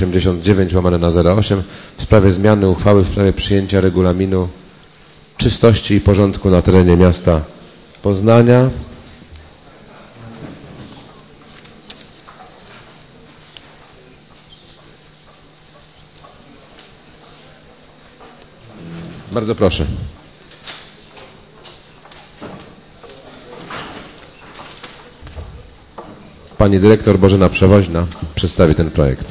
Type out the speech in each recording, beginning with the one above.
89/08 w sprawie zmiany uchwały w sprawie przyjęcia regulaminu czystości i porządku na terenie miasta Poznania. Bardzo proszę. Pani dyrektor Bożena Przewoźna przedstawi ten projekt.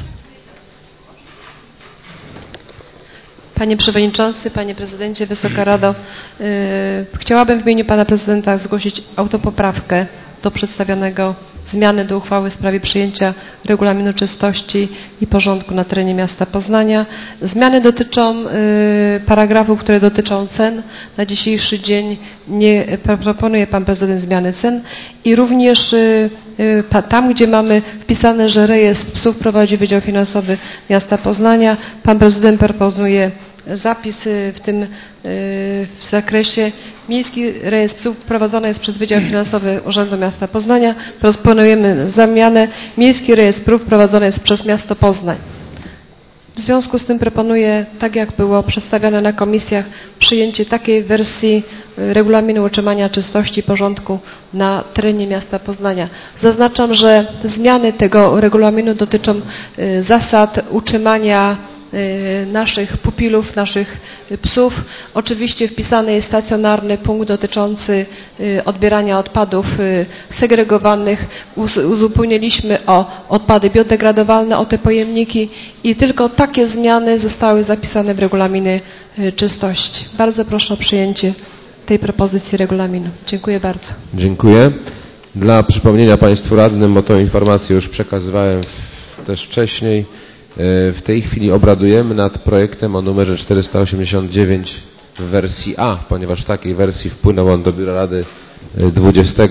Panie Przewodniczący, Panie Prezydencie, Wysoka Rado, chciałabym w imieniu Pana Prezydenta zgłosić autopoprawkę do przedstawionego zmiany do uchwały w sprawie przyjęcia regulaminu czystości i porządku na terenie miasta Poznania. Zmiany dotyczą paragrafów, które dotyczą cen. Na dzisiejszy dzień nie proponuje Pan Prezydent zmiany cen i również tam, gdzie mamy wpisane, że rejestr psów prowadzi Wydział Finansowy miasta Poznania, Pan Prezydent proponuje zapis w tym zakresie. Miejski rejestr psów prowadzony jest przez Wydział Finansowy Urzędu Miasta Poznania. Proponujemy zamianę. Miejski rejestr psów prowadzony jest przez miasto Poznań. W związku z tym proponuję, tak jak było przedstawiane na komisjach, przyjęcie takiej wersji regulaminu utrzymania czystości i porządku na terenie miasta Poznania. Zaznaczam, że zmiany tego regulaminu dotyczą zasad utrzymania naszych pupilów, naszych psów. Oczywiście wpisany jest stacjonarny punkt dotyczący odbierania odpadów segregowanych. Uzupełniliśmy o odpady biodegradowalne, o te pojemniki i tylko takie zmiany zostały zapisane w regulaminie czystości. Bardzo proszę o przyjęcie tej propozycji regulaminu. Dziękuję bardzo. Dziękuję. Dla przypomnienia Państwu radnym, bo tą informację już przekazywałem też wcześniej, w tej chwili obradujemy nad projektem o numerze 489 w wersji A, ponieważ w takiej wersji wpłynął on do Biura Rady 20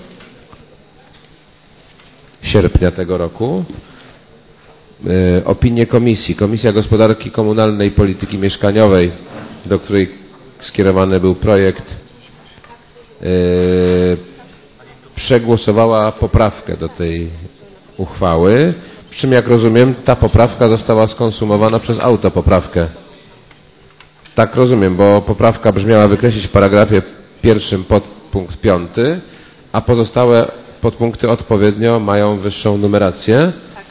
sierpnia tego roku. Opinie komisji. Komisja Gospodarki Komunalnej i Polityki Mieszkaniowej, do której skierowany był projekt, przegłosowała poprawkę do tej uchwały. Przy czym, jak rozumiem, ta poprawka została skonsumowana przez autopoprawkę. Tak rozumiem, bo poprawka brzmiała: wykreślić w paragrafie 1 podpunkt 5, a pozostałe podpunkty odpowiednio mają wyższą numerację.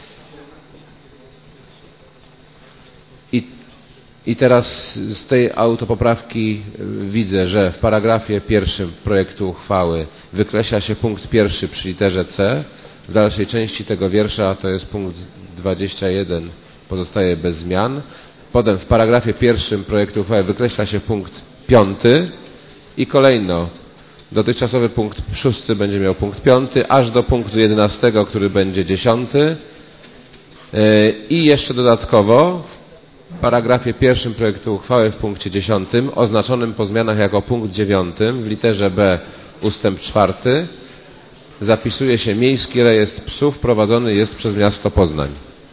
I teraz z tej autopoprawki widzę, że w paragrafie 1 projektu uchwały wykreśla się punkt 1 przy literze C. W dalszej części tego wiersza, to jest punkt 21, pozostaje bez zmian. Potem w paragrafie 1 projektu uchwały wykreśla się punkt 5 i kolejno dotychczasowy punkt 6 będzie miał punkt 5, aż do punktu 11, który będzie 10. I jeszcze dodatkowo w paragrafie 1 projektu uchwały w punkcie 10, oznaczonym po zmianach jako punkt 9, w literze B ustęp 4, zapisuje się: miejski rejestr psów prowadzony jest przez miasto Poznań.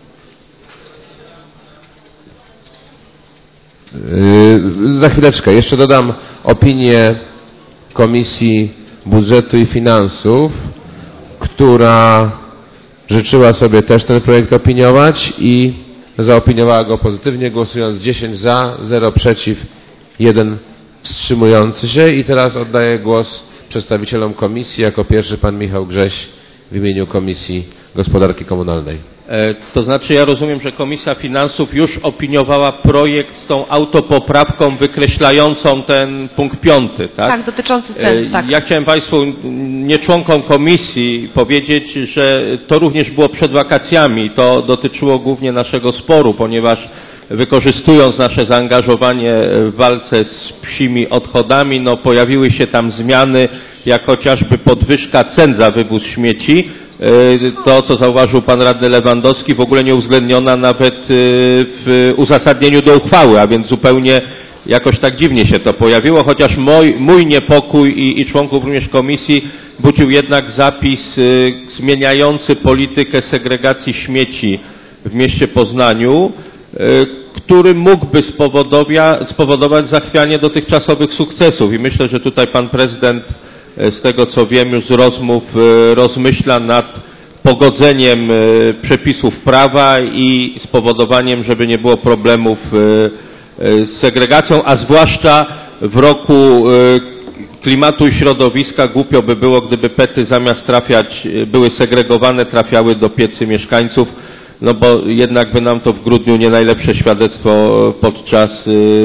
Za chwileczkę. Jeszcze dodam opinię Komisji Budżetu i Finansów, która życzyła sobie też ten projekt opiniować i zaopiniowała go pozytywnie, głosując 10 za, 0 przeciw, 1 wstrzymujący się. I teraz oddaję głos przedstawicielom komisji. Jako pierwszy pan Michał Grześ w imieniu Komisji Gospodarki Komunalnej. To znaczy, ja rozumiem, że Komisja Finansów już opiniowała projekt z tą autopoprawką wykreślającą ten punkt 5, tak? Tak, dotyczący cen, tak. Ja chciałem Państwu, nie członkom komisji, powiedzieć, że to również było przed wakacjami. To dotyczyło głównie naszego sporu, ponieważ wykorzystując nasze zaangażowanie w walce z psimi odchodami, no pojawiły się tam zmiany, jak chociażby podwyżka cen za wywóz śmieci. To, co zauważył pan radny Lewandowski, w ogóle nie uwzględniona nawet w uzasadnieniu do uchwały, a więc zupełnie jakoś tak dziwnie się to pojawiło, chociaż mój niepokój i członków również komisji budził jednak zapis zmieniający politykę segregacji śmieci w mieście Poznaniu, który mógłby spowodować zachwianie dotychczasowych sukcesów. I myślę, że tutaj pan prezydent, z tego co wiem już z rozmów, rozmyśla nad pogodzeniem przepisów prawa i spowodowaniem, żeby nie było problemów z segregacją, a zwłaszcza w roku klimatu i środowiska głupio by było, gdyby PET-y zamiast były segregowane, trafiały do piecy mieszkańców, no bo jednak by nam to w grudniu nie najlepsze świadectwo podczas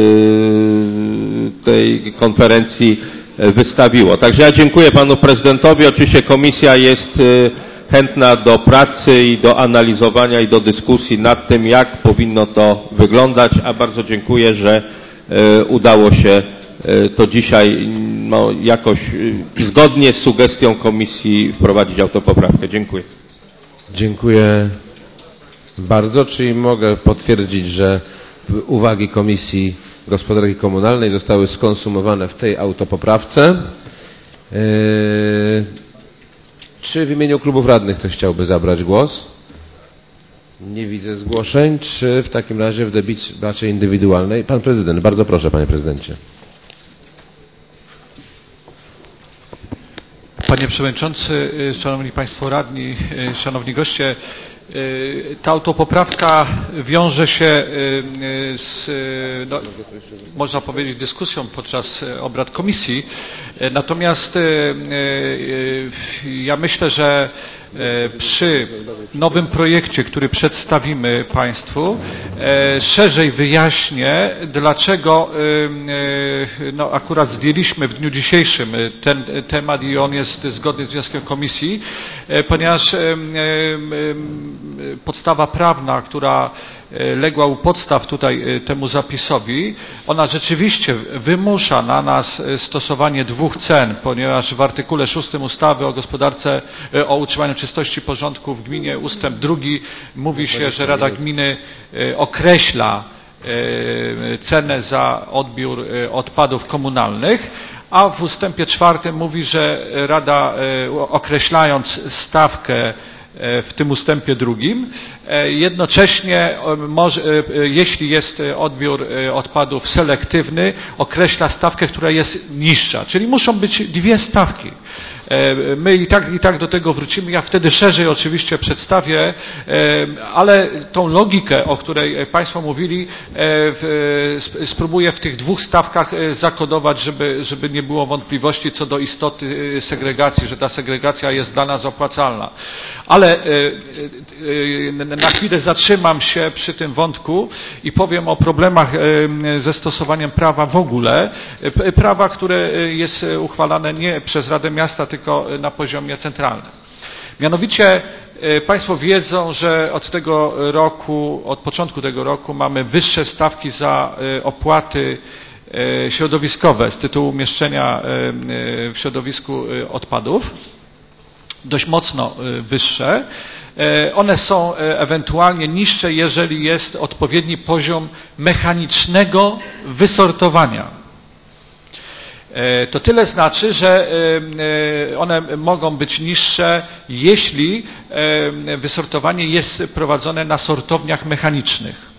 tej konferencji wystawiło. Także ja dziękuję panu prezydentowi. Oczywiście komisja jest chętna do pracy i do analizowania i do dyskusji nad tym, jak powinno to wyglądać, a bardzo dziękuję, że udało się to dzisiaj jakoś zgodnie z sugestią komisji wprowadzić autopoprawkę. Dziękuję. Dziękuję bardzo. Czyli mogę potwierdzić, że uwagi Komisji Gospodarki Komunalnej zostały skonsumowane w tej autopoprawce. Czy w imieniu klubów radnych ktoś chciałby zabrać głos? Nie widzę zgłoszeń. Czy w takim razie w debacie indywidualnej? Pan prezydent. Bardzo proszę, panie prezydencie. Panie przewodniczący, szanowni państwo radni, szanowni goście, ta autopoprawka wiąże się z, no, można powiedzieć, dyskusją podczas obrad komisji. Natomiast ja myślę, że przy nowym projekcie, który przedstawimy państwu, szerzej wyjaśnię, dlaczego no, akurat zdjęliśmy w dniu dzisiejszym ten temat i on jest zgodny z wnioskiem komisji, ponieważ podstawa prawna, która legła u podstaw tutaj temu zapisowi, ona rzeczywiście wymusza na nas stosowanie dwóch cen, ponieważ w artykule 6 ustawy o gospodarce, o utrzymaniu czystości i porządku w gminie ustęp 2 mówi się, że Rada Gminy określa cenę za odbiór odpadów komunalnych, a w ustępie 4 mówi, że Rada, określając stawkę w tym ustępie 2, jednocześnie jeśli jest odbiór odpadów selektywny, określa stawkę, która jest niższa. Czyli muszą być dwie stawki. My i tak do tego wrócimy. Ja wtedy szerzej oczywiście przedstawię, ale tą logikę, o której państwo mówili, spróbuję w tych dwóch stawkach zakodować, żeby nie było wątpliwości co do istoty segregacji, że ta segregacja jest dla nas opłacalna. Ale na chwilę zatrzymam się przy tym wątku i powiem o problemach ze stosowaniem prawa w ogóle. Prawa, które jest uchwalane nie przez Radę Miasta, tylko na poziomie centralnym. Mianowicie państwo wiedzą, że od tego roku, od początku tego roku mamy wyższe stawki za opłaty środowiskowe z tytułu umieszczenia w środowisku odpadów. Dość mocno wyższe. One są ewentualnie niższe, jeżeli jest odpowiedni poziom mechanicznego wysortowania. To tyle znaczy, że one mogą być niższe, jeśli wysortowanie jest prowadzone na sortowniach mechanicznych.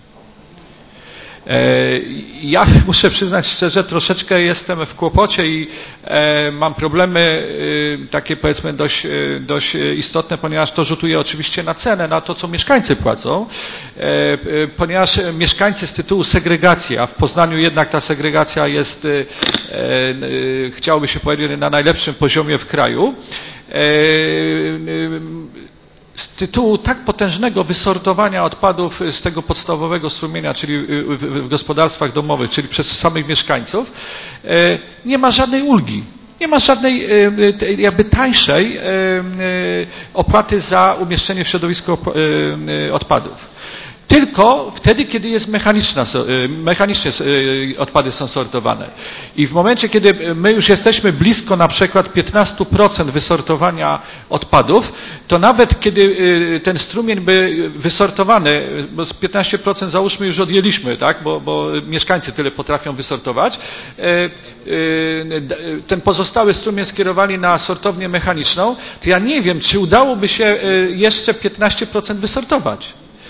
Ja muszę przyznać szczerze, troszeczkę jestem w kłopocie i mam problemy takie, powiedzmy, dość istotne, ponieważ to rzutuje oczywiście na cenę, na to, co mieszkańcy płacą, ponieważ mieszkańcy z tytułu segregacji, a w Poznaniu jednak ta segregacja jest, chciałoby się powiedzieć, na najlepszym poziomie w kraju, z tytułu tak potężnego wysortowania odpadów z tego podstawowego strumienia, czyli w gospodarstwach domowych, czyli przez samych mieszkańców, nie ma żadnej ulgi. Nie ma żadnej jakby tańszej opłaty za umieszczenie w środowisku odpadów. Tylko wtedy, kiedy jest mechanicznie odpady są sortowane. I w momencie, kiedy my już jesteśmy blisko na przykład 15% wysortowania odpadów, to nawet kiedy ten strumień by wysortowany, bo z 15% załóżmy już odjęliśmy, tak? Bo mieszkańcy tyle potrafią wysortować, ten pozostały strumień skierowali na sortownię mechaniczną, to ja nie wiem, czy udałoby się jeszcze 15% wysortować.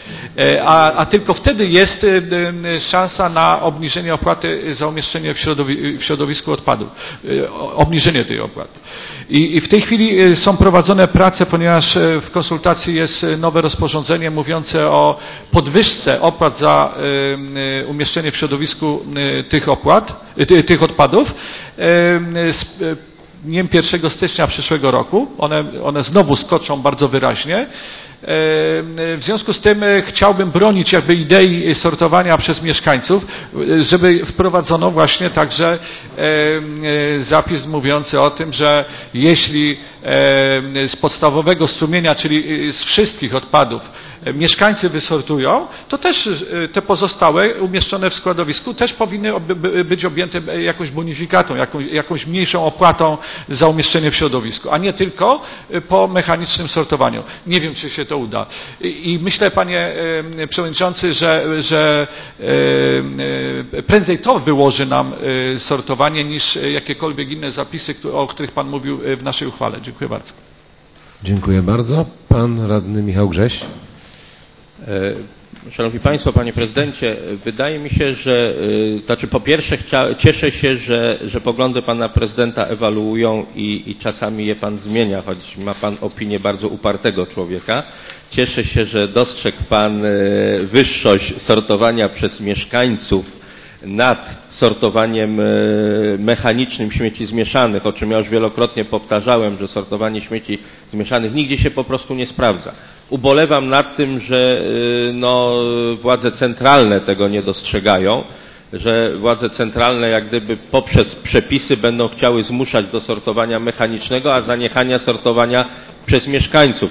A tylko wtedy jest szansa na obniżenie opłaty za umieszczenie w środowisku odpadów, obniżenie tej opłaty. I w tej chwili są prowadzone prace, ponieważ w konsultacji jest nowe rozporządzenie mówiące o podwyżce opłat za umieszczenie w środowisku tych odpadów. Z dniem 1 stycznia przyszłego roku one znowu skoczą bardzo wyraźnie. W związku z tym chciałbym bronić jakby idei sortowania przez mieszkańców, żeby wprowadzono właśnie także zapis mówiący o tym, że jeśli z podstawowego strumienia, czyli z wszystkich odpadów mieszkańcy wysortują, to też te pozostałe umieszczone w składowisku też powinny być objęte jakąś bonifikatą, jakąś mniejszą opłatą za umieszczenie w środowisku, a nie tylko po mechanicznym sortowaniu. Nie wiem, czy się to uda. I myślę, panie przewodniczący, że prędzej to wyłoży nam sortowanie niż jakiekolwiek inne zapisy, o których pan mówił w naszej uchwale. Dziękuję bardzo. Dziękuję bardzo. Pan radny Michał Grześ. Szanowni Państwo, Panie Prezydencie, wydaje mi się, że po pierwsze cieszę się, że poglądy Pana Prezydenta ewaluują i czasami je Pan zmienia, choć ma Pan opinię bardzo upartego człowieka. Cieszę się, że dostrzegł Pan wyższość sortowania przez mieszkańców nad sortowaniem mechanicznym śmieci zmieszanych, o czym ja już wielokrotnie powtarzałem, że sortowanie śmieci zmieszanych nigdzie się po prostu nie sprawdza. Ubolewam nad tym, że władze centralne tego nie dostrzegają, że władze centralne jak gdyby poprzez przepisy będą chciały zmuszać do sortowania mechanicznego, a zaniechania sortowania przez mieszkańców.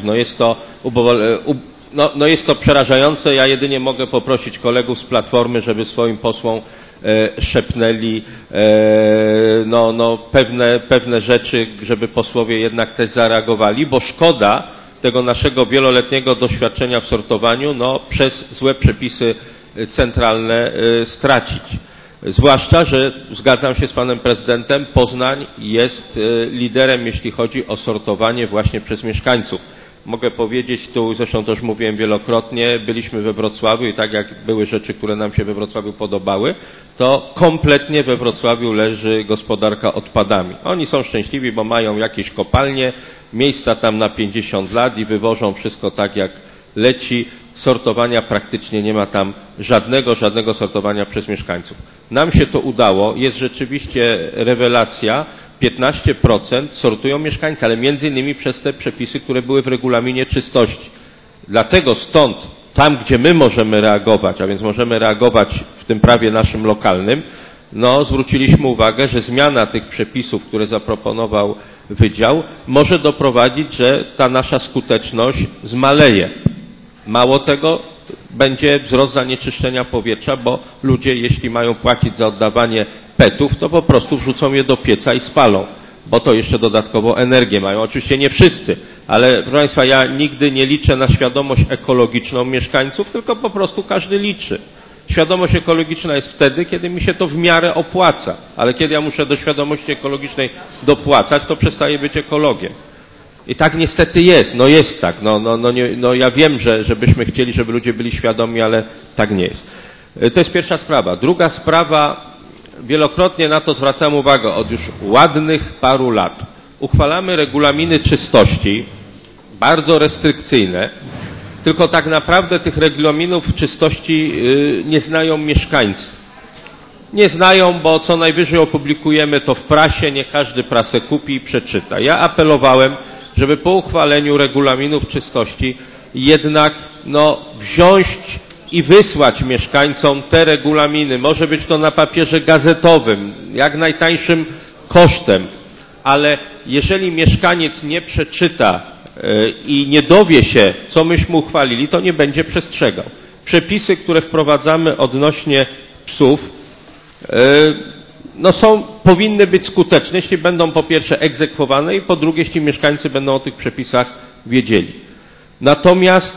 Jest to przerażające. Ja jedynie mogę poprosić kolegów z Platformy, żeby swoim posłom szepnęli pewne rzeczy, żeby posłowie jednak też zareagowali, bo szkoda tego naszego wieloletniego doświadczenia w sortowaniu przez złe przepisy centralne stracić. Zwłaszcza, że zgadzam się z panem prezydentem, Poznań jest liderem, jeśli chodzi o sortowanie właśnie przez mieszkańców. Mogę powiedzieć tu, zresztą też mówiłem wielokrotnie, byliśmy we Wrocławiu i tak jak były rzeczy, które nam się we Wrocławiu podobały, to kompletnie we Wrocławiu leży gospodarka odpadami. Oni są szczęśliwi, bo mają jakieś kopalnie, miejsca tam na 50 lat i wywożą wszystko tak jak leci. Sortowania praktycznie nie ma tam żadnego sortowania przez mieszkańców. Nam się to udało, jest rzeczywiście rewelacja. 15% sortują mieszkańcy, ale między innymi przez te przepisy, które były w regulaminie czystości. Dlatego stąd, tam gdzie my możemy reagować, a więc możemy reagować w tym prawie naszym lokalnym, zwróciliśmy uwagę, że zmiana tych przepisów, które zaproponował Wydział, może doprowadzić, że ta nasza skuteczność zmaleje. Mało tego, będzie wzrost zanieczyszczenia powietrza, bo ludzie, jeśli mają płacić za oddawanie PET-ów, to po prostu wrzucą je do pieca i spalą, bo to jeszcze dodatkowo energię mają. Oczywiście nie wszyscy, ale proszę Państwa, ja nigdy nie liczę na świadomość ekologiczną mieszkańców, tylko po prostu każdy liczy. Świadomość ekologiczna jest wtedy, kiedy mi się to w miarę opłaca, ale kiedy ja muszę do świadomości ekologicznej dopłacać, to przestaje być ekologiem. I tak niestety jest, jest tak. Ja wiem, że byśmy chcieli, żeby ludzie byli świadomi, ale tak nie jest. To jest pierwsza sprawa. Druga sprawa, wielokrotnie na to zwracam uwagę od już ładnych paru lat. Uchwalamy regulaminy czystości, bardzo restrykcyjne, tylko tak naprawdę tych regulaminów czystości nie znają mieszkańcy. Nie znają, bo co najwyżej opublikujemy to w prasie, nie każdy prasę kupi i przeczyta. Ja apelowałem, żeby po uchwaleniu regulaminów czystości jednak wziąć i wysłać mieszkańcom te regulaminy. Może być to na papierze gazetowym, jak najtańszym kosztem, ale jeżeli mieszkaniec nie przeczyta i nie dowie się, co myśmy uchwalili, to nie będzie przestrzegał. Przepisy, które wprowadzamy odnośnie psów, powinny być skuteczne, jeśli będą po pierwsze egzekwowane i po drugie, jeśli mieszkańcy będą o tych przepisach wiedzieli. Natomiast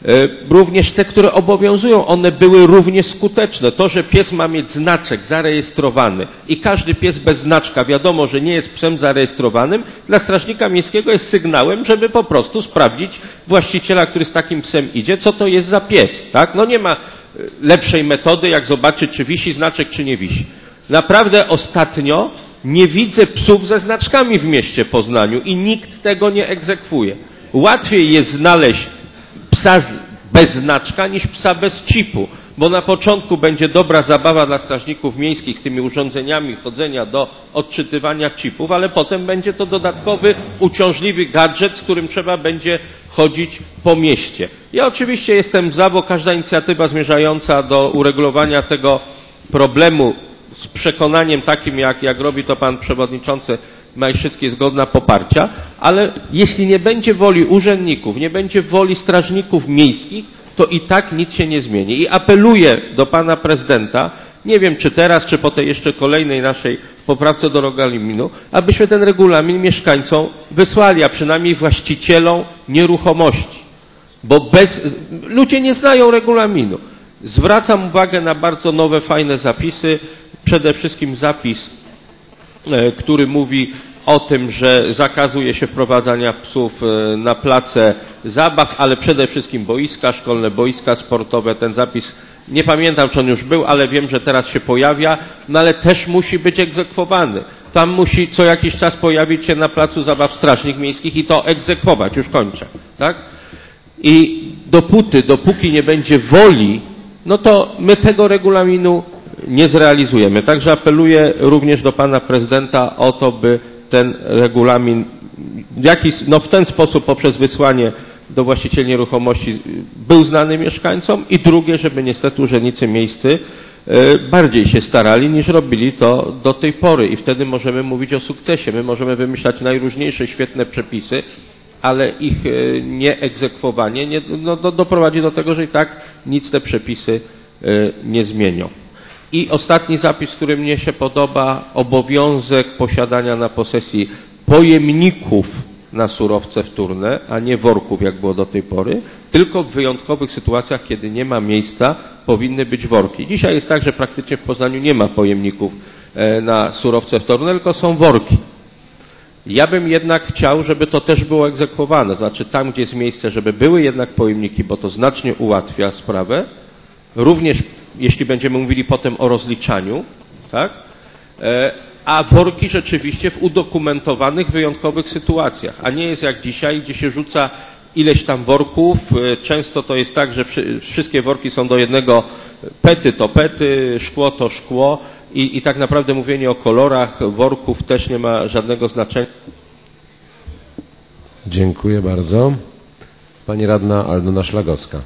Również te, które obowiązują, one były równie skuteczne. To, że pies ma mieć znaczek zarejestrowany i każdy pies bez znaczka, wiadomo, że nie jest psem zarejestrowanym, dla strażnika miejskiego jest sygnałem, żeby po prostu sprawdzić właściciela, który z takim psem idzie, co to jest za pies. Tak? No nie ma lepszej metody, jak zobaczyć, czy wisi znaczek, czy nie wisi. Naprawdę ostatnio nie widzę psów ze znaczkami w mieście Poznaniu i nikt tego nie egzekwuje. Łatwiej jest znaleźć psa bez znaczka niż psa bez chipu, bo na początku będzie dobra zabawa dla strażników miejskich z tymi urządzeniami chodzenia do odczytywania chipów, ale potem będzie to dodatkowy, uciążliwy gadżet, z którym trzeba będzie chodzić po mieście. Ja oczywiście jestem za, bo każda inicjatywa zmierzająca do uregulowania tego problemu z przekonaniem takim, jak robi to pan przewodniczący Majszycki, jest godna poparcia, ale jeśli nie będzie woli urzędników, nie będzie woli strażników miejskich, to i tak nic się nie zmieni. I apeluję do pana prezydenta, nie wiem czy teraz, czy po tej jeszcze kolejnej naszej poprawce do regulaminu, abyśmy ten regulamin mieszkańcom wysłali, a przynajmniej właścicielom nieruchomości, bo ludzie nie znają regulaminu. Zwracam uwagę na bardzo nowe, fajne zapisy, przede wszystkim zapis, który mówi o tym, że zakazuje się wprowadzania psów na place zabaw, ale przede wszystkim boiska szkolne, boiska sportowe. Ten zapis, nie pamiętam czy on już był, ale wiem, że teraz się pojawia, no ale też musi być egzekwowany. Tam musi co jakiś czas pojawić się na placu zabaw strażnik miejskich i to egzekwować, już kończę, tak? I dopóki nie będzie woli, no to my tego regulaminu nie zrealizujemy. Także apeluję również do pana prezydenta o to, by ten regulamin w ten sposób poprzez wysłanie do właścicieli nieruchomości był znany mieszkańcom i drugie, żeby niestety urzędnicy miejscy bardziej się starali niż robili to do tej pory i wtedy możemy mówić o sukcesie. My możemy wymyślać najróżniejsze świetne przepisy, ale ich nieegzekwowanie doprowadzi do tego, że i tak nic te przepisy nie zmienią. I ostatni zapis, który mnie się podoba, obowiązek posiadania na posesji pojemników na surowce wtórne, a nie worków, jak było do tej pory, tylko w wyjątkowych sytuacjach, kiedy nie ma miejsca, powinny być worki. Dzisiaj jest tak, że praktycznie w Poznaniu nie ma pojemników na surowce wtórne, tylko są worki. Ja bym jednak chciał, żeby to też było egzekwowane, znaczy tam, gdzie jest miejsce, żeby były jednak pojemniki, bo to znacznie ułatwia sprawę, również jeśli będziemy mówili potem o rozliczaniu, tak? A worki rzeczywiście w udokumentowanych, wyjątkowych sytuacjach, a nie jest jak dzisiaj, gdzie się rzuca ileś tam worków. Często to jest tak, że wszystkie worki są do jednego, pety to pety, szkło to szkło i tak naprawdę mówienie o kolorach worków też nie ma żadnego znaczenia. Dziękuję bardzo. Pani radna Aldona Szlagowska.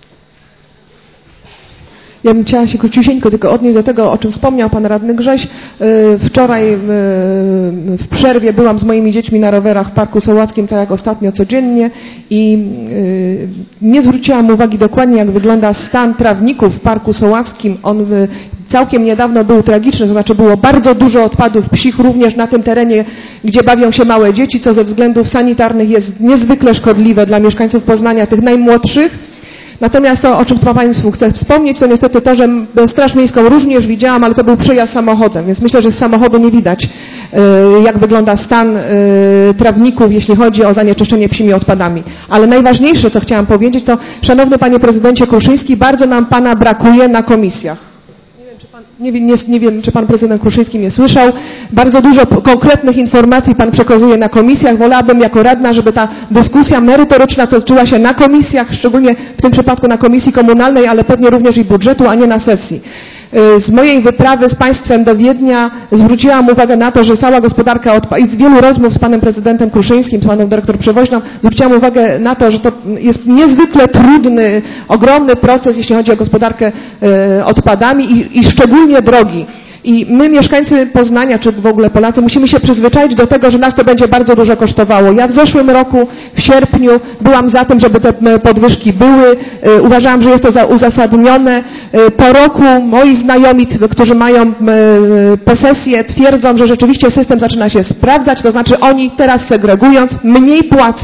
Ja bym chciała się króciusieńko tylko odnieść do tego, o czym wspomniał pan radny Grześ. Wczoraj w przerwie byłam z moimi dziećmi na rowerach w Parku Sołackim, tak jak ostatnio codziennie i nie zwróciłam uwagi dokładnie, jak wygląda stan trawników w Parku Sołackim. On całkiem niedawno był tragiczny, to znaczy było bardzo dużo odpadów psich, również na tym terenie, gdzie bawią się małe dzieci, co ze względów sanitarnych jest niezwykle szkodliwe dla mieszkańców Poznania, tych najmłodszych. Natomiast to, o czym Państwu chcę wspomnieć, to niestety to, że Straż Miejską również widziałam, ale to był przejazd samochodem, więc myślę, że z samochodu nie widać, jak wygląda stan trawników, jeśli chodzi o zanieczyszczenie psimi odpadami. Ale najważniejsze, co chciałam powiedzieć, to szanowny panie prezydencie Kruszyński, bardzo nam pana brakuje na komisjach. Nie wiem, czy pan prezydent Kruszyński mnie słyszał. Bardzo dużo konkretnych informacji pan przekazuje na komisjach. Wolałabym jako radna, żeby ta dyskusja merytoryczna toczyła się na komisjach, szczególnie w tym przypadku na Komisji Komunalnej, ale pewnie również i budżetu, a nie na sesji. Z mojej wyprawy z państwem do Wiednia zwróciłam uwagę na to, że cała gospodarka i z wielu rozmów z panem prezydentem Kruszyńskim, z panem dyrektor Przewoźną, zwróciłam uwagę na to, że to jest niezwykle trudny, ogromny proces, jeśli chodzi o gospodarkę odpadami i szczególnie drogi. I my, mieszkańcy Poznania, czy w ogóle Polacy, musimy się przyzwyczaić do tego, że nas to będzie bardzo dużo kosztowało. Ja w zeszłym roku, w sierpniu, byłam za tym, żeby te podwyżki były. Uważałam, że jest to uzasadnione. Po roku moi znajomi, którzy mają posesję, twierdzą, że rzeczywiście system zaczyna się sprawdzać, to znaczy oni teraz segregując mniej płacą.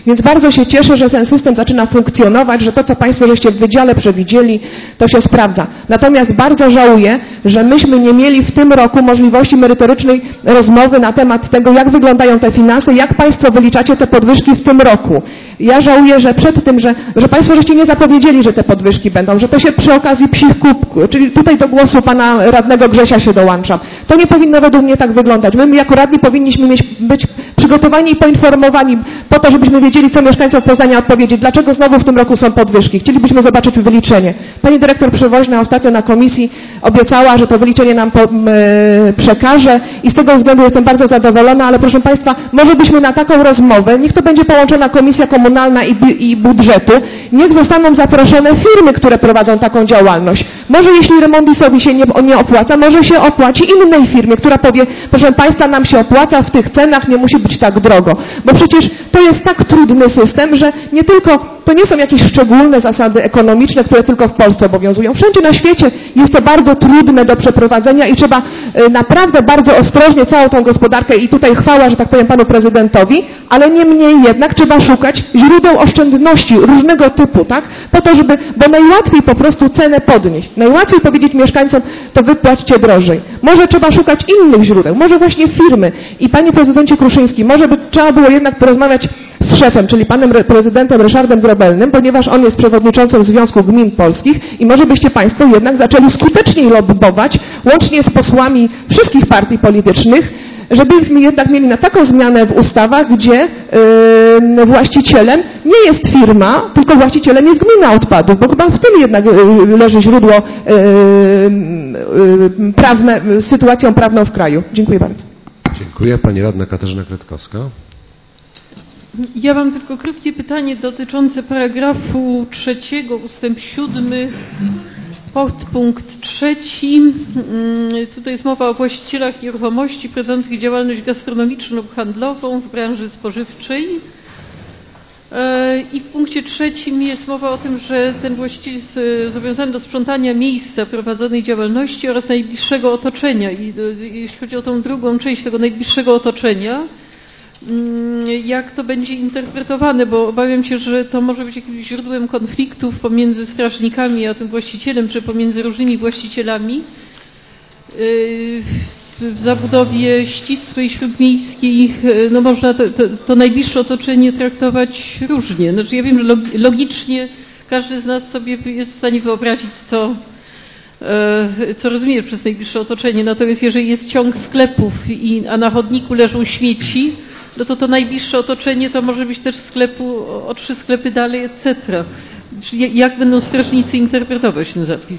Więc bardzo się cieszę, że ten system zaczyna funkcjonować, że to, co Państwo żeście w wydziale przewidzieli, to się sprawdza. Natomiast bardzo żałuję, że myśmy nie mieli w tym roku możliwości merytorycznej rozmowy na temat tego, jak wyglądają te finanse, jak Państwo wyliczacie te podwyżki w tym roku. Ja żałuję, że przed tym, że Państwo żeście nie zapowiedzieli, że te podwyżki będą, że to się przy okazji psich kubku, czyli tutaj do głosu Pana Radnego Grzesia się dołączam. To nie powinno według mnie tak wyglądać. My jako radni powinniśmy być przygotowani i poinformowani po to, żebyśmy wiedzieli, co mieszkańcom Poznania odpowiedzieć. Dlaczego znowu w tym roku są podwyżki? Chcielibyśmy zobaczyć wyliczenie. Pani dyrektor Przewoźna ostatnio na komisji obiecała, że to wyliczenie nam przekaże i z tego względu jestem bardzo zadowolona, ale proszę Państwa, może byśmy na taką rozmowę, niech to będzie połączona Komisja Komunalna i Budżetu, niech zostaną zaproszone firmy, które prowadzą taką działalność. Może jeśli Remondisowi się nie opłaca, może się opłaci innej firmie, która powie, proszę Państwa, nam się opłaca w tych cenach, nie musi być tak drogo. Bo przecież to jest tak trudny system, że nie tylko, to nie są jakieś szczególne zasady ekonomiczne, które tylko w Polsce obowiązują. Wszędzie na świecie jest to bardzo trudne do przeprowadzenia i trzeba naprawdę bardzo ostrożnie całą tą gospodarkę i tutaj chwała, że tak powiem, Panu Prezydentowi, ale niemniej jednak trzeba szukać źródeł oszczędności różnego typu, tak? Po to, bo najłatwiej po prostu cenę podnieść. Najłatwiej powiedzieć mieszkańcom, to wy płaćcie drożej. Może trzeba szukać innych źródeł, może właśnie firmy. I Panie Prezydencie Kruszyński, może by trzeba było jednak porozmawiać z szefem, czyli Panem Prezydentem Ryszardem Grobelnym, ponieważ on jest przewodniczącym Związku Gmin Polskich i może byście Państwo jednak zaczęli skuteczniej lobbować, łącznie z posłami wszystkich partii politycznych, żebyśmy jednak mieli na taką zmianę w ustawach, gdzie właścicielem nie jest firma, tylko właścicielem jest gmina odpadów, bo chyba w tym jednak leży źródło sytuacją prawną w kraju. Dziękuję bardzo. Dziękuję. Pani radna Katarzyna Kretkowska. Ja mam tylko krótkie pytanie dotyczące paragrafu 3 ustęp 7 podpunkt 3. Tutaj jest mowa o właścicielach nieruchomości prowadzących działalność gastronomiczną lub handlową w branży spożywczej. I w punkcie 3 jest mowa o tym, że ten właściciel jest zobowiązany do sprzątania miejsca prowadzonej działalności oraz najbliższego otoczenia. I jeśli chodzi o tą drugą część tego najbliższego otoczenia, jak to będzie interpretowane, bo obawiam się, że to może być jakimś źródłem konfliktów pomiędzy strażnikami a tym właścicielem, czy pomiędzy różnymi właścicielami w zabudowie ścisłej, śródmiejskiej. No można to najbliższe otoczenie traktować różnie. Znaczy ja wiem, że logicznie każdy z nas sobie jest w stanie wyobrazić, co rozumie przez najbliższe otoczenie. Natomiast jeżeli jest ciąg sklepów, a na chodniku leżą śmieci, no to najbliższe otoczenie to może być też sklepu o 3 sklepy dalej, etc. Czyli jak będą strażnicy interpretować ten zapis?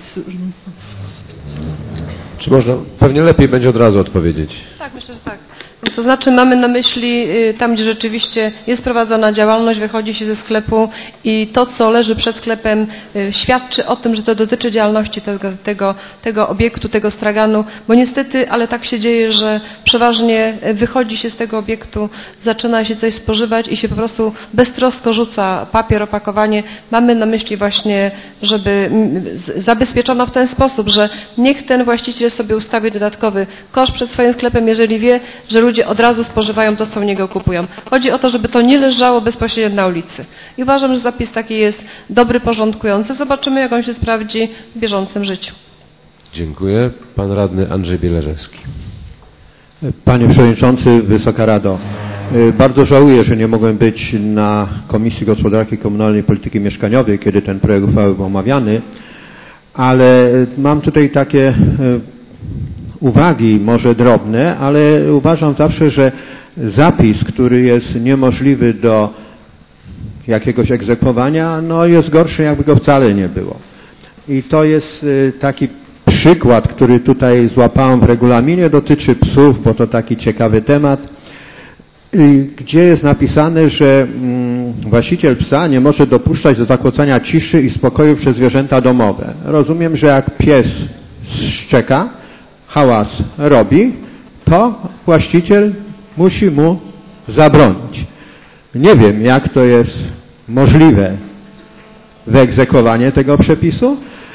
Czy można, pewnie lepiej będzie od razu odpowiedzieć. Tak, myślę, że tak. To znaczy mamy na myśli tam, gdzie rzeczywiście jest prowadzona działalność, wychodzi się ze sklepu i to, co leży przed sklepem, świadczy o tym, że to dotyczy działalności tego obiektu, tego straganu, bo niestety, ale tak się dzieje, że przeważnie wychodzi się z tego obiektu, zaczyna się coś spożywać i się po prostu beztrosko rzuca papier, opakowanie. Mamy na myśli właśnie, żeby zabezpieczono w ten sposób, że niech ten właściciel sobie ustawi dodatkowy kosz przed swoim sklepem, jeżeli wie, że ludzie od razu spożywają to, co u niego kupują. Chodzi o to, żeby to nie leżało bezpośrednio na ulicy. I uważam, że zapis taki jest dobry, porządkujący. Zobaczymy, jak on się sprawdzi w bieżącym życiu. Dziękuję. Pan radny Andrzej Bieleżewski. Panie Przewodniczący, Wysoka Rado. Bardzo żałuję, że nie mogłem być na Komisji Gospodarki Komunalnej i Polityki Mieszkaniowej, kiedy ten projekt uchwały był omawiany, ale mam tutaj takie uwagi, może drobne, ale uważam zawsze, że zapis, który jest niemożliwy do jakiegoś egzekwowania, no jest gorszy, jakby go wcale nie było. I to jest taki przykład, który tutaj złapałem w regulaminie, dotyczy psów, bo to taki ciekawy temat, gdzie jest napisane, że właściciel psa nie może dopuszczać do zakłócania ciszy i spokoju przez zwierzęta domowe. Rozumiem, że jak pies szczeka, hałas robi, to właściciel musi mu zabronić. Nie wiem, jak to jest możliwe wyegzekwowanie tego przepisu,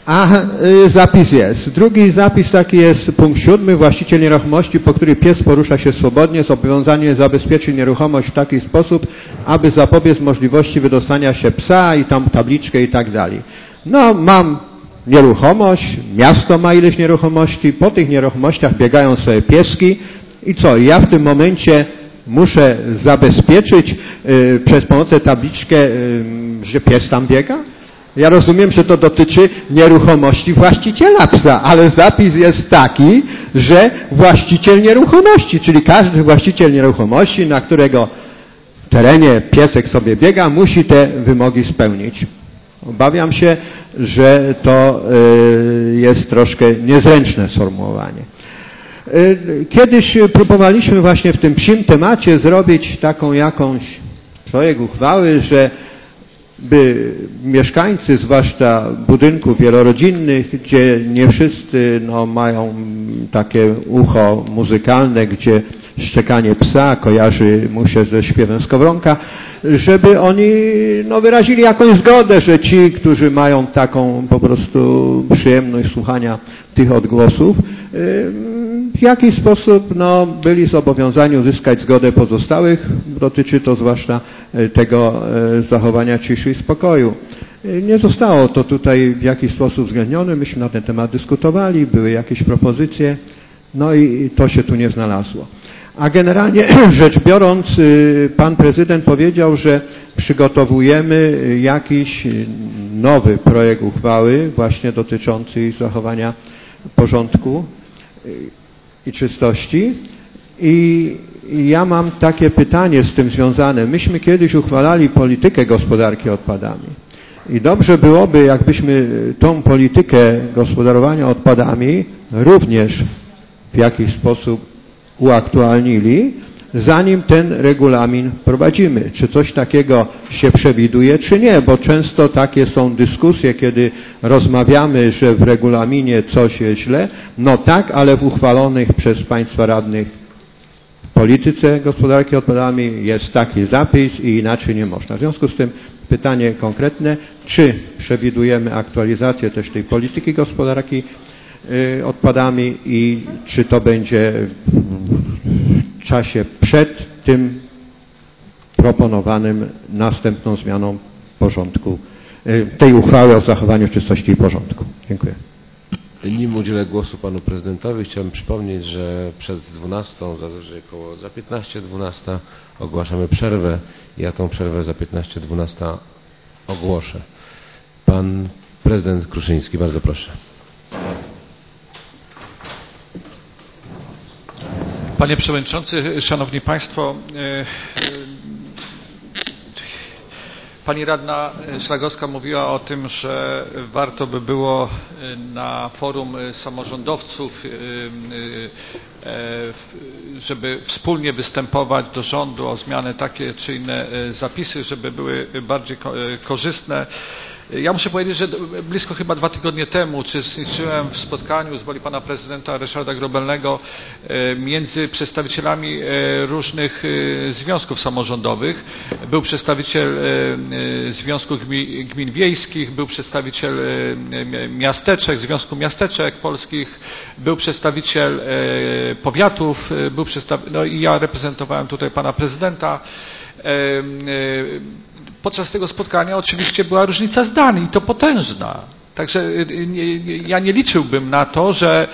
A zapis jest. Drugi zapis taki jest punkt 7. Właściciel nieruchomości, po której pies porusza się swobodnie, zobowiązany zabezpieczyć nieruchomość w taki sposób, aby zapobiec możliwości wydostania się psa i tam tabliczkę i tak dalej. No, mam nieruchomość, miasto ma ileś nieruchomości, po tych nieruchomościach biegają sobie pieski i co? Ja w tym momencie muszę zabezpieczyć przez pomocą tabliczkę, że pies tam biega? Ja rozumiem, że to dotyczy nieruchomości właściciela psa, ale zapis jest taki, że właściciel nieruchomości, czyli każdy właściciel nieruchomości, na którego terenie piesek sobie biega, musi te wymogi spełnić. Obawiam się, że to jest troszkę niezręczne sformułowanie. Kiedyś próbowaliśmy właśnie w tym psim temacie zrobić taką jakąś projekt uchwały, że by mieszkańcy, zwłaszcza budynków wielorodzinnych, gdzie nie wszyscy mają takie ucho muzykalne, gdzie szczekanie psa kojarzy mu się ze śpiewem skowronka, żeby oni wyrazili jakąś zgodę, że ci, którzy mają taką po prostu przyjemność słuchania tych odgłosów, w jakiś sposób byli zobowiązani uzyskać zgodę pozostałych. Dotyczy to zwłaszcza tego zachowania ciszy i spokoju. Nie zostało to tutaj w jakiś sposób uwzględnione. Myśmy na ten temat dyskutowali, były jakieś propozycje, i to się tu nie znalazło. A generalnie rzecz biorąc, pan prezydent powiedział, że przygotowujemy jakiś nowy projekt uchwały właśnie dotyczący zachowania porządku i czystości. I ja mam takie pytanie z tym związane. Myśmy kiedyś uchwalali politykę gospodarki odpadami. I dobrze byłoby, jakbyśmy tą politykę gospodarowania odpadami również w jakiś sposób uaktualnili, zanim ten regulamin prowadzimy. Czy coś takiego się przewiduje, czy nie, bo często takie są dyskusje, kiedy rozmawiamy, że w regulaminie coś jest źle. Tak, ale w uchwalonych przez Państwa radnych polityce gospodarki odpadami jest taki zapis i inaczej nie można. W związku z tym pytanie konkretne, czy przewidujemy aktualizację też tej polityki gospodarki odpadami i czy to będzie w czasie przed tym proponowanym następną zmianą porządku, tej uchwały o zachowaniu czystości i porządku. Dziękuję. Nim udzielę głosu panu prezydentowi, chciałbym przypomnieć, że przed 12, za 15:12 ogłaszamy przerwę. Ja tą przerwę za 15:12 ogłoszę. Pan prezydent Kruszyński, bardzo proszę. Panie Przewodniczący, Szanowni Państwo, Pani radna Szlagowska mówiła o tym, że warto by było na forum samorządowców, żeby wspólnie występować do rządu o zmianę takie czy inne zapisy, żeby były bardziej korzystne. Ja muszę powiedzieć, że blisko chyba 2 tygodnie temu uczestniczyłem w spotkaniu z woli pana prezydenta Ryszarda Grobelnego między przedstawicielami różnych związków samorządowych. Był przedstawiciel Związku Gmin Wiejskich, był przedstawiciel miasteczek, Związku Miasteczek Polskich, był przedstawiciel powiatów, i ja reprezentowałem tutaj pana prezydenta. Podczas tego spotkania oczywiście była różnica zdań i to potężna. Także ja nie liczyłbym na to, że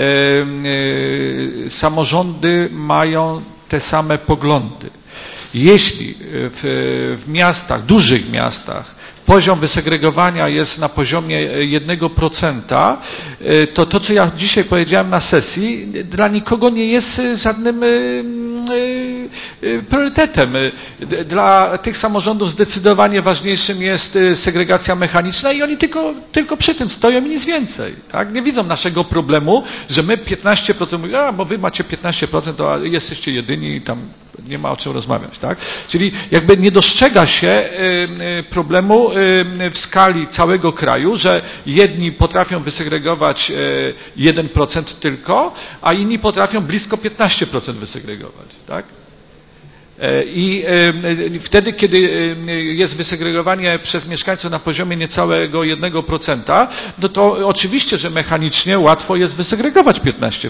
samorządy mają te same poglądy. Jeśli w miastach, dużych miastach, poziom wysegregowania jest na poziomie 1%, to co ja dzisiaj powiedziałem na sesji, dla nikogo nie jest żadnym priorytetem. Dla tych samorządów zdecydowanie ważniejszym jest segregacja mechaniczna i oni tylko przy tym stoją i nic więcej. Tak? Nie widzą naszego problemu, że my 15%, mówimy, bo wy macie 15%, to jesteście jedyni i tam nie ma o czym rozmawiać. Tak? Czyli jakby nie dostrzega się problemu w skali całego kraju, że jedni potrafią wysegregować 1% tylko, a inni potrafią blisko 15% wysegregować. Tak? I wtedy, kiedy jest wysegregowanie przez mieszkańców na poziomie niecałego 1%, no to oczywiście, że mechanicznie łatwo jest wysegregować 15%.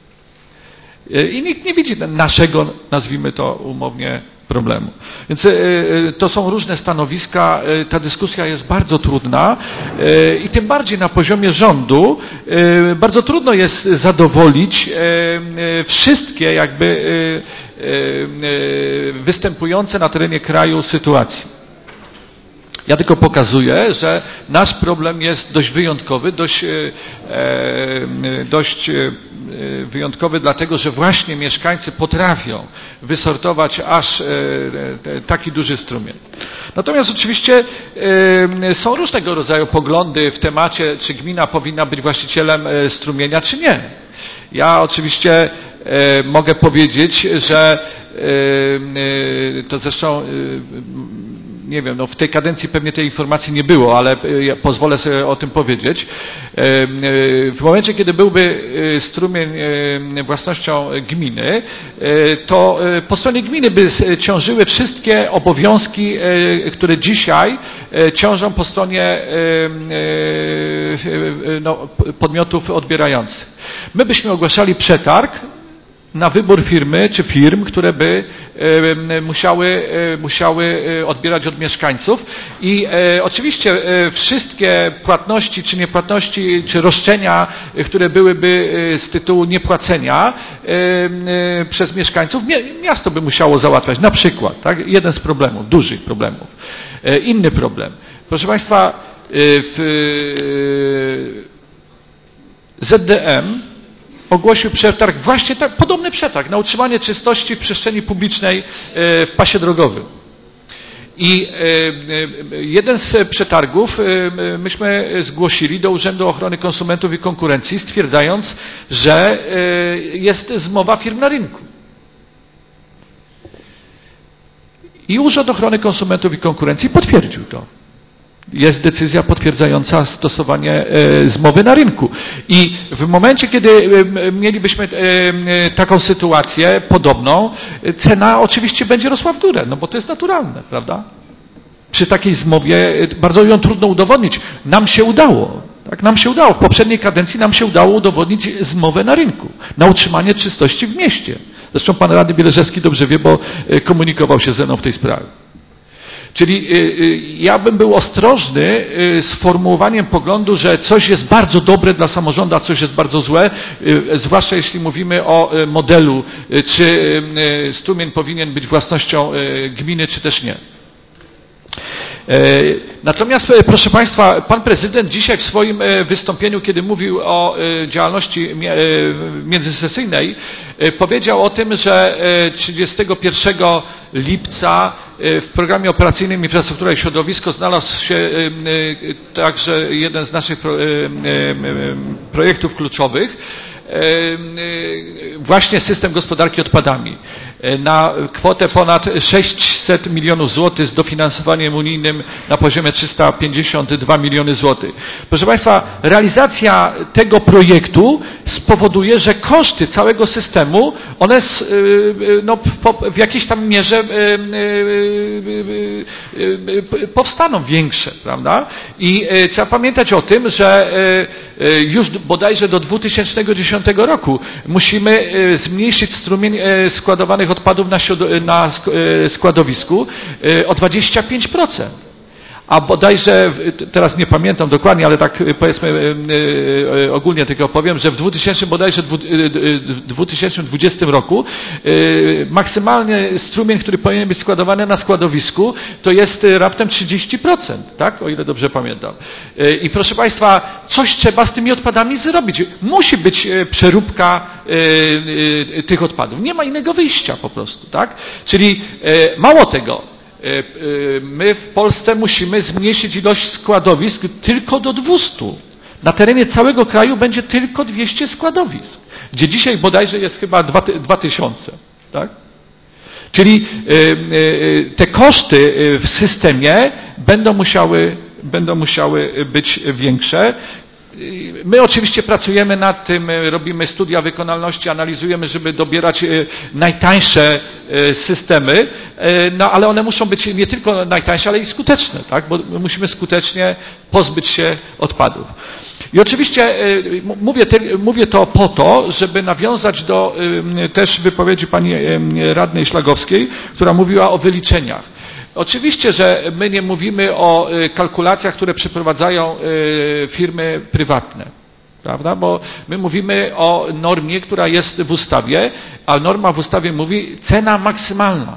I nikt nie widzi naszego, nazwijmy to umownie, problemu. Więc to są różne stanowiska, ta dyskusja jest bardzo trudna i tym bardziej na poziomie rządu bardzo trudno jest zadowolić wszystkie jakby występujące na terenie kraju sytuacje. Ja tylko pokazuję, że nasz problem jest dość wyjątkowy, dość wyjątkowy dlatego, że właśnie mieszkańcy potrafią wysortować aż taki duży strumień. Natomiast oczywiście są różnego rodzaju poglądy w temacie, czy gmina powinna być właścicielem strumienia, czy nie. Ja oczywiście mogę powiedzieć, że to zresztą nie wiem, no w tej kadencji pewnie tej informacji nie było, ale ja pozwolę sobie o tym powiedzieć. W momencie, kiedy byłby strumień własnością gminy, to po stronie gminy by ciążyły wszystkie obowiązki, które dzisiaj ciążą po stronie podmiotów odbierających. My byśmy ogłaszali przetarg na wybór firmy czy firm, które by musiały odbierać od mieszkańców i oczywiście wszystkie płatności czy niepłatności, czy roszczenia, które byłyby z tytułu niepłacenia przez mieszkańców, miasto by musiało załatwiać. Na przykład, tak? Jeden z problemów, dużych problemów. Inny problem. Proszę Państwa, ZDM ogłosił przetarg, właśnie tak, podobny przetarg na utrzymanie czystości w przestrzeni publicznej w pasie drogowym. I jeden z przetargów myśmy zgłosili do Urzędu Ochrony Konsumentów i Konkurencji, stwierdzając, że jest zmowa firm na rynku. I Urząd Ochrony Konsumentów i Konkurencji potwierdził to. Jest decyzja potwierdzająca stosowanie zmowy na rynku. I w momencie, kiedy mielibyśmy taką sytuację podobną, cena oczywiście będzie rosła w górę, no bo to jest naturalne, prawda? Przy takiej zmowie bardzo ją trudno udowodnić. Nam się udało. Tak, nam się udało. W poprzedniej kadencji nam się udało udowodnić zmowę na rynku, na utrzymanie czystości w mieście. Zresztą pan radny Bieleżewski dobrze wie, bo komunikował się ze mną w tej sprawie. Czyli ja bym był ostrożny z formułowaniem poglądu, że coś jest bardzo dobre dla samorządu, a coś jest bardzo złe, zwłaszcza jeśli mówimy o modelu, czy strumień powinien być własnością gminy, czy też nie. Natomiast, proszę Państwa, pan prezydent dzisiaj w swoim wystąpieniu, kiedy mówił o działalności międzysesyjnej, powiedział o tym, że 31 lipca w programie operacyjnym Infrastruktura i Środowisko znalazł się także jeden z naszych projektów kluczowych, właśnie system gospodarki odpadami na kwotę ponad 600 milionów złotych z dofinansowaniem unijnym na poziomie 352 miliony złotych. Proszę Państwa, realizacja tego projektu spowoduje, że koszty całego systemu, one w jakiejś tam mierze powstaną większe, prawda? I trzeba pamiętać o tym, że już bodajże do 2010 roku musimy zmniejszyć strumień składowanych odpadów na składowisku o 25%. A bodajże, teraz nie pamiętam dokładnie, ale tak powiedzmy ogólnie tylko powiem, że w 2020 roku maksymalny strumień, który powinien być składowany na składowisku, to jest raptem 30%, tak? O ile dobrze pamiętam. I proszę Państwa, coś trzeba z tymi odpadami zrobić. Musi być przeróbka tych odpadów. Nie ma innego wyjścia po prostu, tak? Czyli mało tego. My w Polsce musimy zmniejszyć ilość składowisk tylko do 200. Na terenie całego kraju będzie tylko 200 składowisk, gdzie dzisiaj bodajże jest chyba 2000. Tak? Czyli te koszty w systemie będą musiały być większe. My oczywiście pracujemy nad tym, robimy studia wykonalności, analizujemy, żeby dobierać najtańsze systemy, no ale one muszą być nie tylko najtańsze, ale i skuteczne, tak? Bo my musimy skutecznie pozbyć się odpadów. I oczywiście mówię to po to, żeby nawiązać do też wypowiedzi pani radnej Szlagowskiej, która mówiła o wyliczeniach. Oczywiście, że my nie mówimy o kalkulacjach, które przeprowadzają firmy prywatne, prawda? Bo my mówimy o normie, która jest w ustawie, a norma w ustawie mówi cena maksymalna.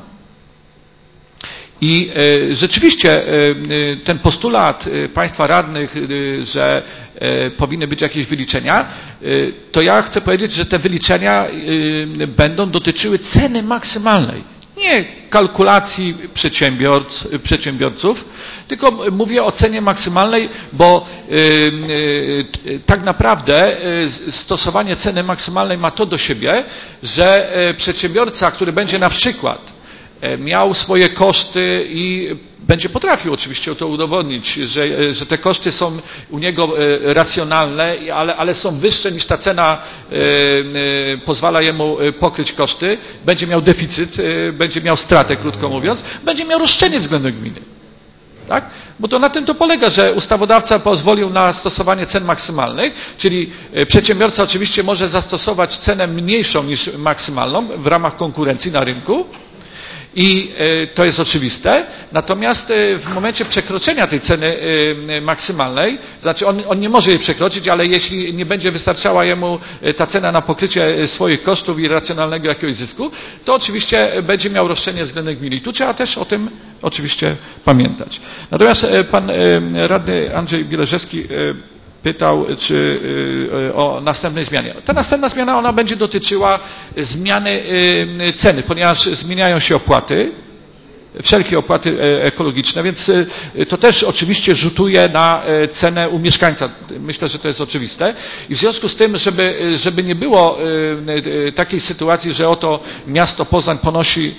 I rzeczywiście ten postulat państwa radnych, że powinny być jakieś wyliczenia, to ja chcę powiedzieć, że te wyliczenia będą dotyczyły ceny maksymalnej. Nie kalkulacji przedsiębiorców, tylko mówię o cenie maksymalnej, bo tak naprawdę stosowanie ceny maksymalnej ma to do siebie, że przedsiębiorca, który będzie na przykład miał swoje koszty i będzie potrafił oczywiście to udowodnić, że te koszty są u niego racjonalne, ale są wyższe niż ta cena pozwala jemu pokryć koszty, będzie miał deficyt, będzie miał stratę, krótko mówiąc, będzie miał roszczenie względem gminy. Tak? Bo to na tym to polega, że ustawodawca pozwolił na stosowanie cen maksymalnych, czyli przedsiębiorca oczywiście może zastosować cenę mniejszą niż maksymalną w ramach konkurencji na rynku, i to jest oczywiste, natomiast w momencie przekroczenia tej ceny maksymalnej, znaczy on nie może jej przekroczyć, ale jeśli nie będzie wystarczała jemu ta cena na pokrycie swoich kosztów i racjonalnego jakiegoś zysku, to oczywiście będzie miał roszczenie względem gminy. I tu trzeba też o tym oczywiście pamiętać. Natomiast pan radny Andrzej Bieleżewski pytał, czy o następnej zmianie. Ta następna zmiana, ona będzie dotyczyła zmiany ceny, ponieważ zmieniają się opłaty, wszelkie opłaty ekologiczne, więc to też oczywiście rzutuje na cenę u mieszkańca. Myślę, że to jest oczywiste. I w związku z tym, żeby nie było takiej sytuacji, że oto miasto Poznań ponosi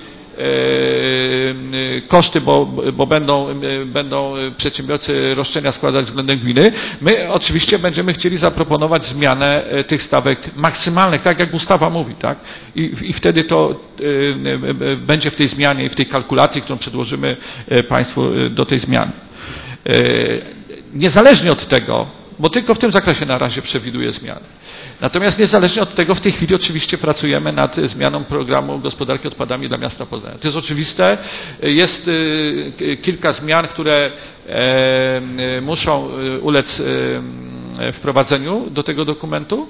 koszty, bo będą przedsiębiorcy roszczenia składać względem gminy. My oczywiście będziemy chcieli zaproponować zmianę tych stawek maksymalnych, tak jak ustawa mówi, tak? I wtedy to będzie w tej zmianie, w tej kalkulacji, którą przedłożymy państwu do tej zmiany. Niezależnie od tego, bo tylko w tym zakresie na razie przewiduje zmiany. Natomiast niezależnie od tego w tej chwili oczywiście pracujemy nad zmianą programu gospodarki odpadami dla miasta Poznania. To jest oczywiste. Jest kilka zmian, które muszą ulec wprowadzeniu do tego dokumentu.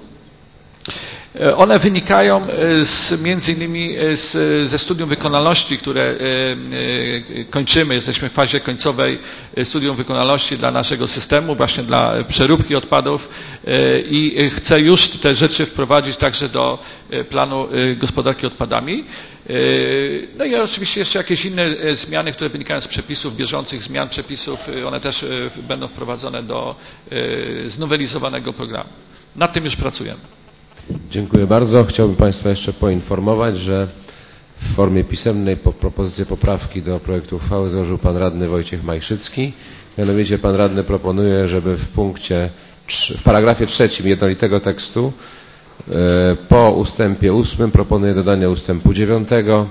One wynikają między innymi ze studium wykonalności, które kończymy. Jesteśmy w fazie końcowej studium wykonalności dla naszego systemu, właśnie dla przeróbki odpadów i chcę już te rzeczy wprowadzić także do planu gospodarki odpadami. No i oczywiście jeszcze jakieś inne zmiany, które wynikają z przepisów, bieżących zmian przepisów, one też będą wprowadzone do znowelizowanego programu. Nad tym już pracujemy. Dziękuję bardzo. Chciałbym Państwa jeszcze poinformować, że w formie pisemnej propozycję poprawki do projektu uchwały złożył Pan Radny Wojciech Majszycki. Mianowicie Pan Radny proponuje, żeby w paragrafie 3 jednolitego tekstu po ustępie 8 proponuje dodanie ustępu 9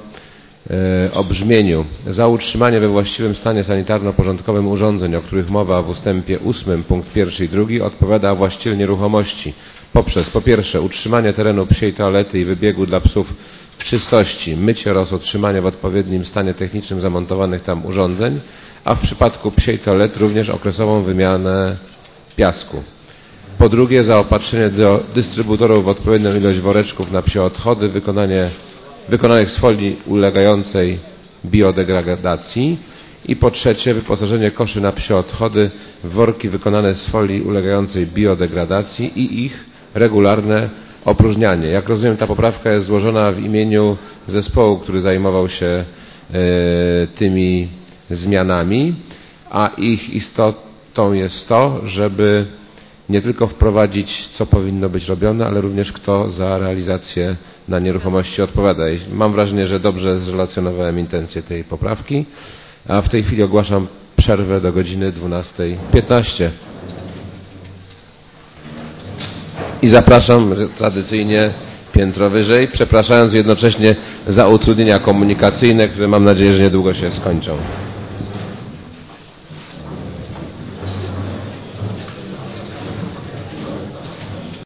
o brzmieniu: za utrzymanie we właściwym stanie sanitarno-porządkowym urządzeń, o których mowa w ustępie 8 punkt 1 i 2 odpowiada właściciel nieruchomości poprzez po pierwsze utrzymanie terenu psiej toalety i wybiegu dla psów w czystości, mycie oraz utrzymanie w odpowiednim stanie technicznym zamontowanych tam urządzeń, a w przypadku psiej toalety również okresową wymianę piasku. Po drugie, zaopatrzenie do dystrybutorów w odpowiednią ilość woreczków na psie odchody wykonanych z folii ulegającej biodegradacji. I po trzecie, wyposażenie koszy na psie odchody w worki wykonane z folii ulegającej biodegradacji i ich regularne opróżnianie. Jak rozumiem, ta poprawka jest złożona w imieniu zespołu, który zajmował się tymi zmianami, a ich istotą jest to, żeby nie tylko wprowadzić, co powinno być robione, ale również kto za realizację na nieruchomości odpowiada. Mam wrażenie, że dobrze zrelacjonowałem intencje tej poprawki, a w tej chwili ogłaszam przerwę do godziny 12:15. I zapraszam tradycyjnie piętro wyżej, przepraszając jednocześnie za utrudnienia komunikacyjne, które mam nadzieję, że niedługo się skończą.